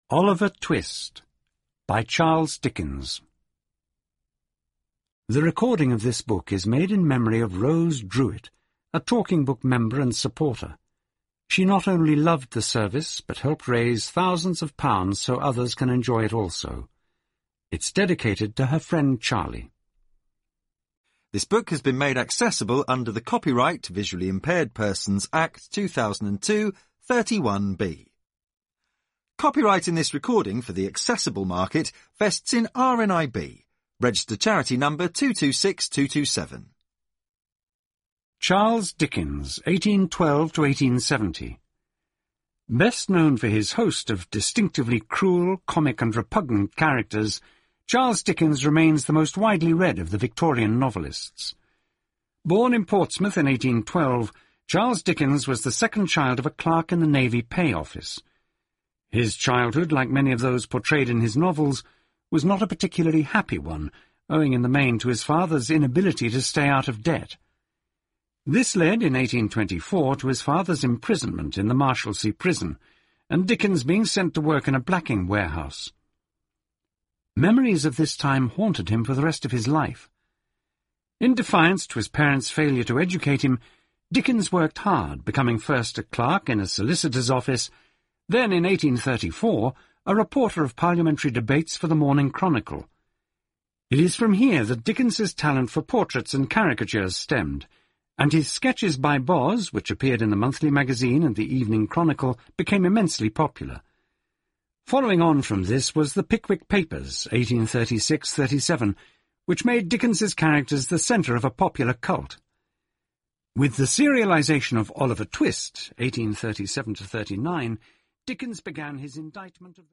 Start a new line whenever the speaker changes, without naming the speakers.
Oliver Twist by Charles Dickens. The recording of this book is made in memory of Rose Druitt, a Talking Book member and supporter. She not only loved the service, but helped raise thousands of pounds so others can enjoy it also. It's dedicated to her friend Charlie.
This book has been made accessible under the Copyright Visually Impaired Persons Act 2002, 31B. Copyright in this recording for the accessible market vests in RNIB, registered charity number 226227.
Charles Dickens, 1812 to 1870. Best known for his host of distinctively cruel, comic and repugnant characters, Charles Dickens remains the most widely read of the Victorian novelists. Born in Portsmouth in 1812, Charles Dickens was the second child of a clerk in the Navy Pay Office. His childhood, like many of those portrayed in his novels, was not a particularly happy one, owing in the main to his father's inability to stay out of debt. This led, in 1824, to his father's imprisonment in the Marshalsea prison, and Dickens being sent to work in a blacking warehouse. Memories of this time haunted him for the rest of his life. In defiance to his parents' failure to educate him, Dickens worked hard, becoming first a clerk in a solicitor's office, then, in 1834, a reporter of parliamentary debates for the Morning Chronicle. It is from here that Dickens's talent for portraits and caricatures stemmed, and his sketches by Boz, which appeared in the Monthly Magazine and the Evening Chronicle, became immensely popular. Following on from this was the Pickwick Papers, 1836-37, which made Dickens's characters the centre of a popular cult. With the serialisation of Oliver Twist, 1837-39, Dickens began his indictment of